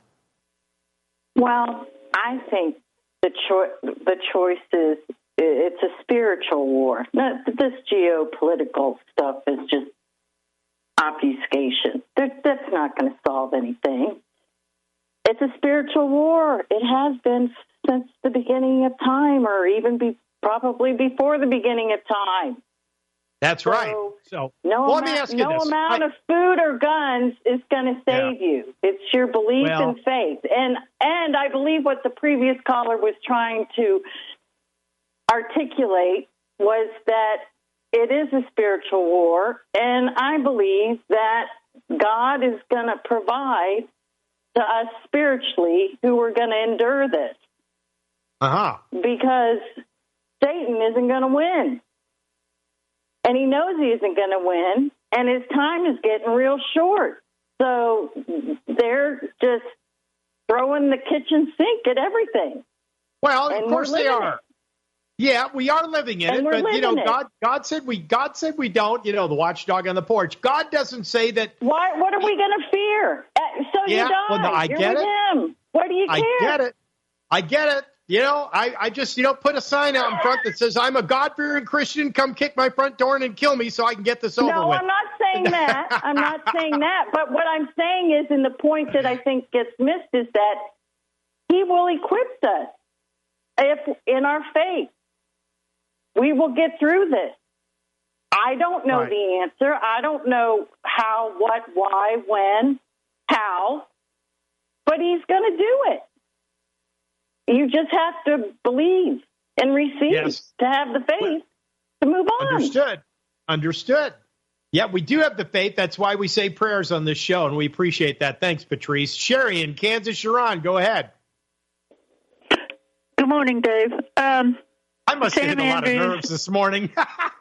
Well, I think the, cho- the choice is, it's a spiritual war. No, this geopolitical stuff is just obfuscation. That, that's not going to solve anything. It's a spiritual war. It has been since the beginning of time, or even be, probably before the beginning of time. That's so right. So no well, amount, let me ask you no this. amount I, of food or guns is going to save yeah. you. It's your belief well, and faith. And and I believe what the previous caller was trying to articulate was that it is a spiritual war, and I believe that God is going to provide to us spiritually who are going to endure this. Uh-huh. Because Satan isn't going to win. And he knows he isn't going to win, and his time is getting real short. So they're just throwing the kitchen sink at everything. Well, and of course they are. It. Yeah, we are living in and it, but you know, it. God, God said we, God said we don't. You know, the watchdog on the porch. God doesn't say that. Why? What are we going to fear? Uh, so yeah, you die. Well, no, I You're get with it. him. What do you care? I get it. I get it. You know, I, I just, you know, put a sign out in front that says, I'm a God-fearing Christian. Come kick my front door and kill me so I can get this over no, with. No, I'm not saying that. I'm not saying that. But what I'm saying is, and the point that I think gets missed is that he will equip us if in our faith. We will get through this. I don't know right. the answer. I don't know how, what, why, when, how. But he's going to do it. You just have to believe and receive yes. to have the faith to move on. Understood. Understood. Yeah, we do have the faith. That's why we say prayers on this show, and we appreciate that. Thanks, Patrice. Sherry in Kansas, you're on. Go ahead. Good morning, Dave. Um, I must Sam have hit a lot Andrews, of nerves this morning.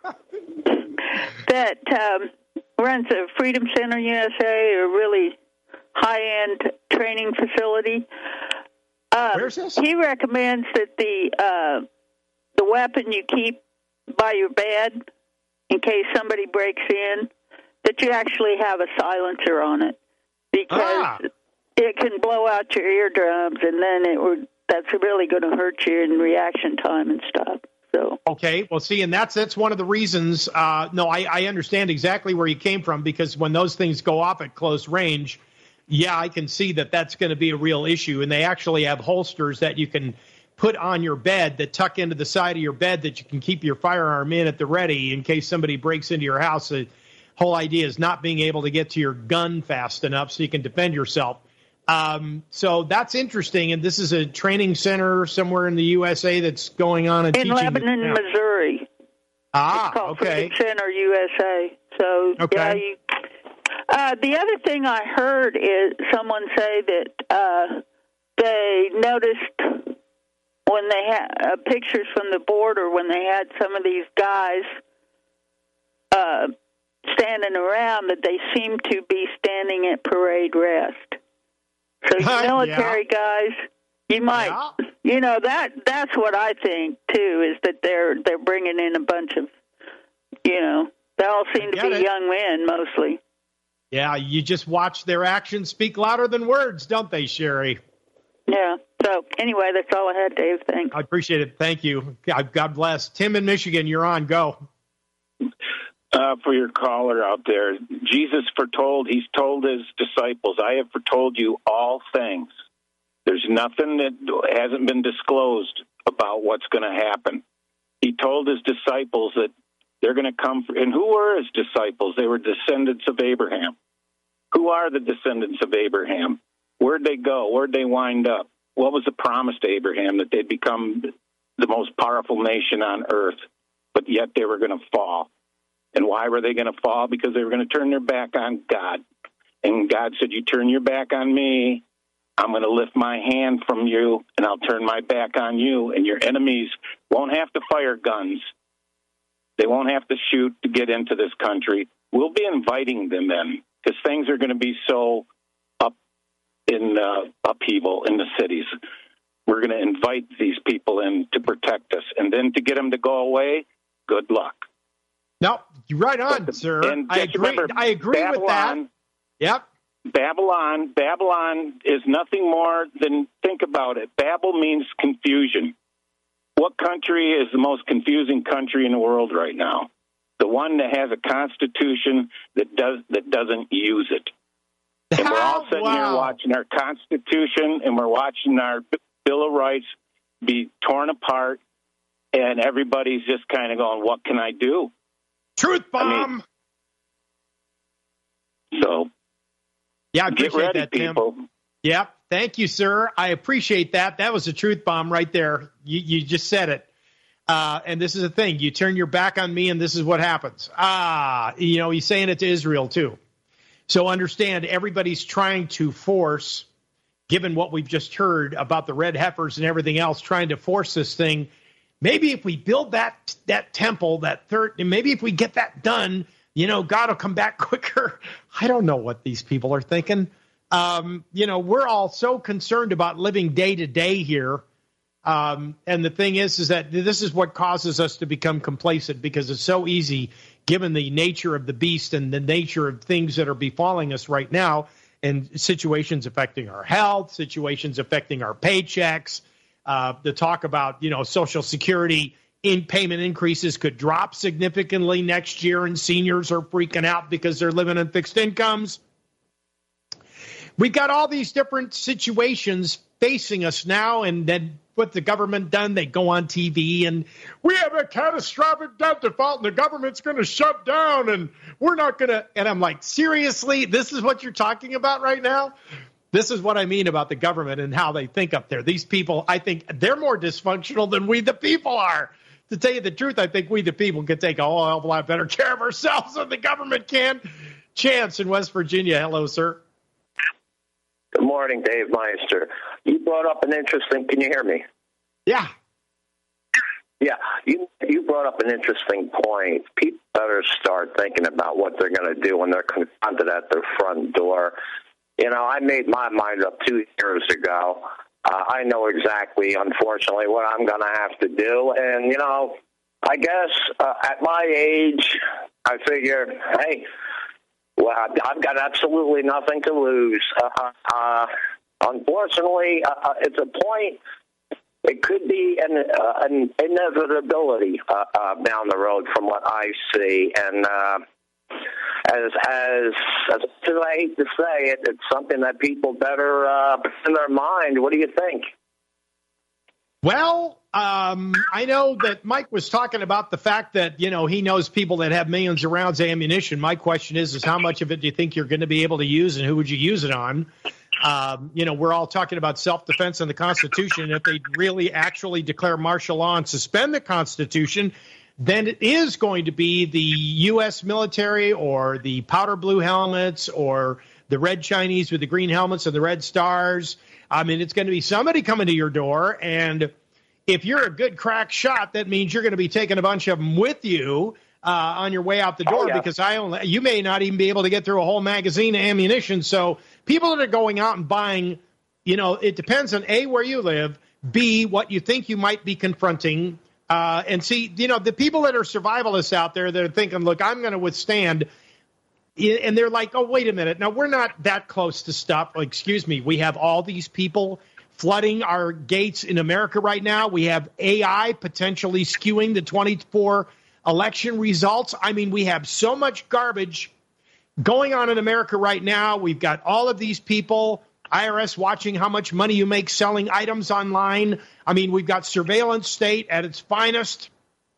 that um, runs a Freedom Center U S A, a really high-end training facility. Um, Where's this? He recommends that the uh, the weapon you keep by your bed in case somebody breaks in, that you actually have a silencer on it, because ah. it can blow out your eardrums, and then it would that's really going to hurt you in reaction time and stuff. So okay, well, see, and that's that's one of the reasons. Uh, no, I, I understand exactly where you came from, because when those things go off at close range. Yeah, I can see that that's going to be a real issue. And they actually have holsters that you can put on your bed that tuck into the side of your bed that you can keep your firearm in at the ready in case somebody breaks into your house. The whole idea is not being able to get to your gun fast enough so you can defend yourself. Um, so that's interesting. And this is a training center somewhere in the U S A that's going on and in teaching. Lebanon, yeah. Missouri. Ah, it's called okay. Freedom Center U S A. So, okay. yeah, you, Uh, the other thing I heard is someone say that uh, they noticed when they had uh, pictures from the border when they had some of these guys uh, standing around that they seemed to be standing at parade rest. So you military yeah. guys, you might, yeah. you know, that that's what I think too, is that they're they're bringing in a bunch of, you know, they all seem to be it. young men mostly. Yeah, you just watch their actions speak louder than words, don't they, Sherry? Yeah. So anyway, that's all I had, Dave. Thanks. I appreciate it. Thank you. God bless. Tim in Michigan, you're on. Go. Uh, for your caller out there, Jesus foretold, he's told his disciples, I have foretold you all things. There's nothing that hasn't been disclosed about what's going to happen. He told his disciples that they're going to come, for, and who were his disciples? They were descendants of Abraham. Who are the descendants of Abraham? Where'd they go? Where'd they wind up? What was the promise to Abraham? That they'd become the most powerful nation on earth, but yet they were going to fall. And why were they going to fall? Because they were going to turn their back on God. And God said, you turn your back on me, I'm going to lift my hand from you, and I'll turn my back on you, and your enemies won't have to fire guns. They won't have to shoot to get into this country. We'll be inviting them in because things are going to be so up in uh, upheaval in the cities. We're going to invite these people in to protect us. And then to get them to go away, good luck. No, you're right on, but, sir. And I agree. Remember, I agree Babylon, with that. Yep. Babylon, Babylon is nothing more than, think about it. Babel means confusion. What country is the most confusing country in the world right now? The one that has a constitution that does that doesn't use it. And we're all sitting wow. here watching our Constitution, and we're watching our Bill of Rights be torn apart, and everybody's just kind of going, what can I do? Truth bomb! I mean, so, yeah, I get ready, that, people. Tim. Yep. Thank you, sir. I appreciate that. That was a truth bomb right there. You, you just said it. Uh, and this is the thing. You turn your back on me, and this is what happens. Ah, you know, he's saying it to Israel, too. So understand, everybody's trying to force, given what we've just heard about the red heifers and everything else, trying to force this thing. Maybe if we build that that temple, that third, and maybe if we get that done, you know, God will come back quicker. I don't know what these people are thinking. Um, you know, we're all so concerned about living day to day here. Um, and the thing is, is that this is what causes us to become complacent, because it's so easy, given the nature of the beast and the nature of things that are befalling us right now, and situations affecting our health, situations affecting our paychecks, uh, the talk about, you know, Social Security in payment increases could drop significantly next year, and seniors are freaking out because they're living on fixed incomes. We've got all these different situations facing us now, and then what the government done, they go on T V and we have a catastrophic debt default and the government's going to shut down and we're not going to. And I'm like, seriously, this is what you're talking about right now? This is what I mean about the government and how they think up there. These people, I think they're more dysfunctional than we the people are. To tell you the truth, I think we the people can take a whole hell of a lot better care of ourselves than the government can. Chance in West Virginia. Hello, sir. Good morning, Dave Meister. You brought up an interesting, can you hear me? Yeah. Yeah, you you brought up an interesting point. People better start thinking about what they're going to do when they're confronted at their front door. You know, I made my mind up two years ago. Uh, I know exactly, unfortunately, what I'm going to have to do. And, you know, I guess uh, at my age, I figure, hey, well, I've got absolutely nothing to lose. Uh, uh, unfortunately, uh, it's a point. It could be an, uh, an inevitability uh, uh, down the road from what I see. And uh, as, as as I hate to say it, it's something that people better uh, put in their mind. What do you think? Well, um, I know that Mike was talking about the fact that, you know, he knows people that have millions of rounds of ammunition. My question is, is how much of it do you think you're going to be able to use and who would you use it on? Um, you know, we're all talking about self-defense and the Constitution. And if they really actually declare martial law and suspend the Constitution, then it is going to be the U S military or the powder blue helmets or the red Chinese with the green helmets and the red stars. I mean, it's going to be somebody coming to your door, and if you're a good crack shot, that means you're going to be taking a bunch of them with you uh, on your way out the door, oh, yeah. because I only you may not even be able to get through a whole magazine of ammunition. So people that are going out and buying, you know, it depends on A, where you live, B, what you think you might be confronting, uh, and see, you know, the people that are survivalists out there that are thinking, look, I'm going to withstand. And they're like, oh, wait a minute. Now, we're not that close to stuff. Excuse me. We have all these people flooding our gates in America right now. We have A I potentially skewing the twenty-four election results. I mean, we have so much garbage going on in America right now. We've got all of these people, I R S watching how much money you make selling items online. I mean, we've got surveillance state at its finest.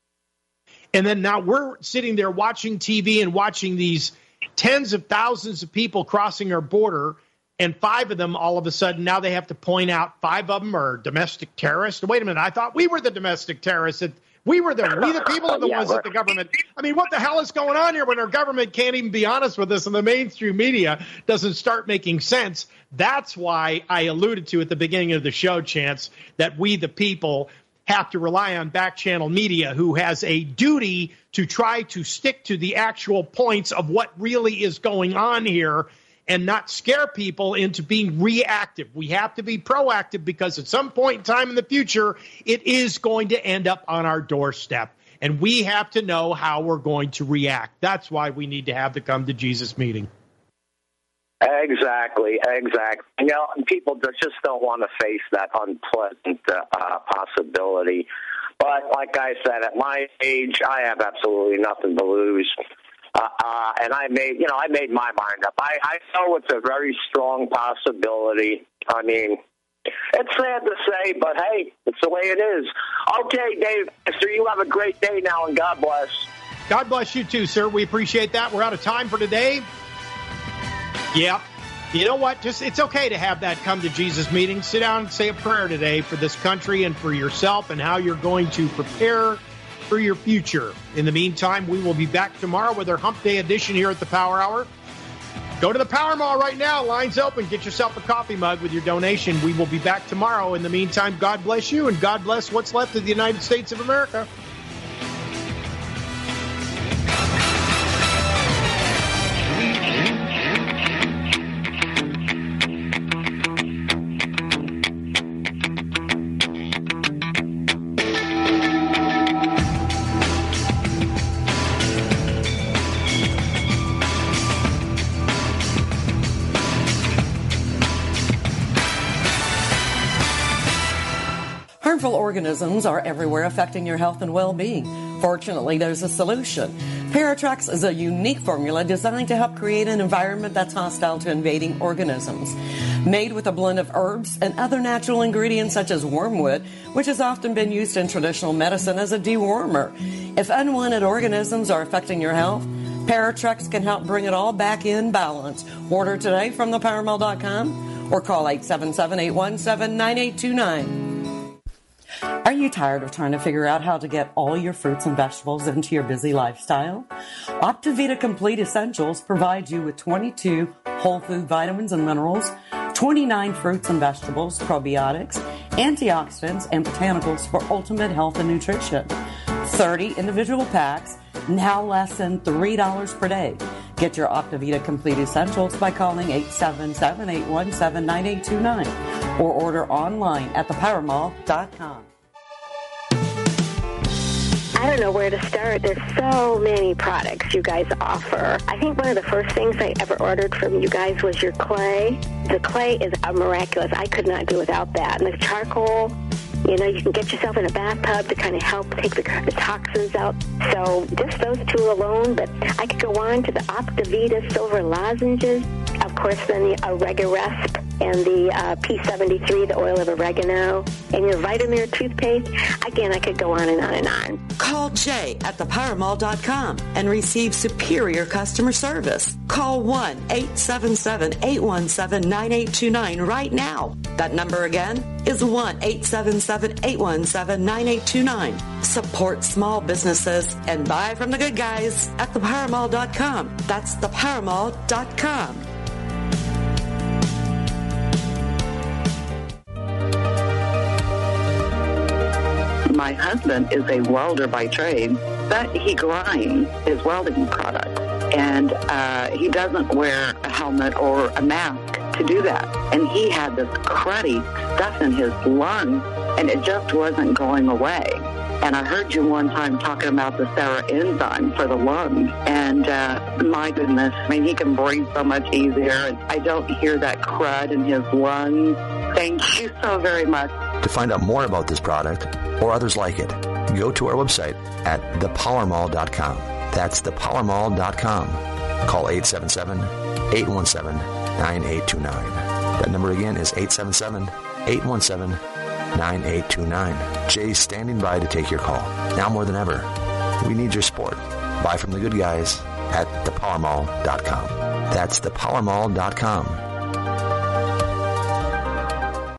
And then now we're sitting there watching T V and watching these tens of thousands of people crossing our border, and five of them, all of a sudden, now they have to point out five of them are domestic terrorists. Wait a minute, I thought we were the domestic terrorists. We were the we the people are the yeah, ones that the government. I mean, what the hell is going on here when our government can't even be honest with us and the mainstream media doesn't start making sense? That's why I alluded to at the beginning of the show, Chance, that we the people have to rely on back channel media, who has a duty to try to stick to the actual points of what really is going on here and not scare people into being reactive. We have to be proactive, because at some point in time in the future, it is going to end up on our doorstep. And we have to know how we're going to react. That's why we need to have the Come to Jesus meeting. Exactly, exactly. You know, people just don't want to face that unpleasant uh, possibility. But like I said, at my age, I have absolutely nothing to lose. Uh, uh, and I made, you know, I made my mind up. I, I know it's a very strong possibility. I mean, it's sad to say, but hey, it's the way it is. Okay, Dave, sir, you have a great day now, and God bless. God bless you too, sir. We appreciate that. We're out of time for today. Yep. You know what? Just it's okay to have that Come to Jesus meeting. Sit down and say a prayer today for this country and for yourself and how you're going to prepare for your future. In the meantime, we will be back tomorrow with our Hump Day edition here at the Power Hour. Go to the Power Mall right now. Lines open. Get yourself a coffee mug with your donation. We will be back tomorrow. In the meantime, God bless you, and God bless what's left of the United States of America. Harmful organisms are everywhere, affecting your health and well-being. Fortunately, there's a solution. Paratrex is a unique formula designed to help create an environment that's hostile to invading organisms. Made with a blend of herbs and other natural ingredients such as wormwood, which has often been used in traditional medicine as a dewormer. If unwanted organisms are affecting your health, Paratrex can help bring it all back in balance. Order today from the power mall dot com or call eight seven seven, eight one seven, nine eight two nine. Are you tired of trying to figure out how to get all your fruits and vegetables into your busy lifestyle? Optivita Complete Essentials provides you with twenty-two whole food vitamins and minerals, twenty-nine fruits and vegetables, probiotics, antioxidants, and botanicals for ultimate health and nutrition. thirty individual packs, now less than three dollars per day. Get your Optivita Complete Essentials by calling eight seven seven, eight one seven, nine eight two nine or order online at the power mall dot com. I don't know where to start. There's so many products you guys offer. I think one of the first things I ever ordered from you guys was your clay. The clay is a miraculous. I could not do without that. And the charcoal, you know, you can get yourself in a bathtub to kind of help take the, the toxins out. So just those two alone, but I could go on to the Optivita Silver Lozenges. Of course, then the Oregaresp and the uh, P seventy-three, the oil of oregano, and your Vitamir toothpaste. Again, I could go on and on and on. Call Jay at the power mall dot com and receive superior customer service. Call one eight seven seven, eight one seven, nine eight two nine right now. That number again is one eight seven seven, eight one seven, nine eight two nine. Support small businesses and buy from the good guys at the power mall dot com. That's the power mall dot com. My husband is a welder by trade, but he grinds his welding product. And uh, he doesn't wear a helmet or a mask to do that. And he had this cruddy stuff in his lungs, and it just wasn't going away. And I heard you one time talking about the Sarah enzyme for the lungs. And uh, my goodness, I mean, he can breathe so much easier. And I don't hear that crud in his lungs. Thank you so very much. To find out more about this product or others like it, go to our website at the power mall dot com. That's the power mall dot com. Call eight seven seven, eight one seven, nine eight two nine. That number again is eight seven seven, eight one seven, nine eight two nine. Jay's standing by to take your call. Now more than ever, we need your support. Buy from the good guys at the power mall dot com. That's the power mall dot com.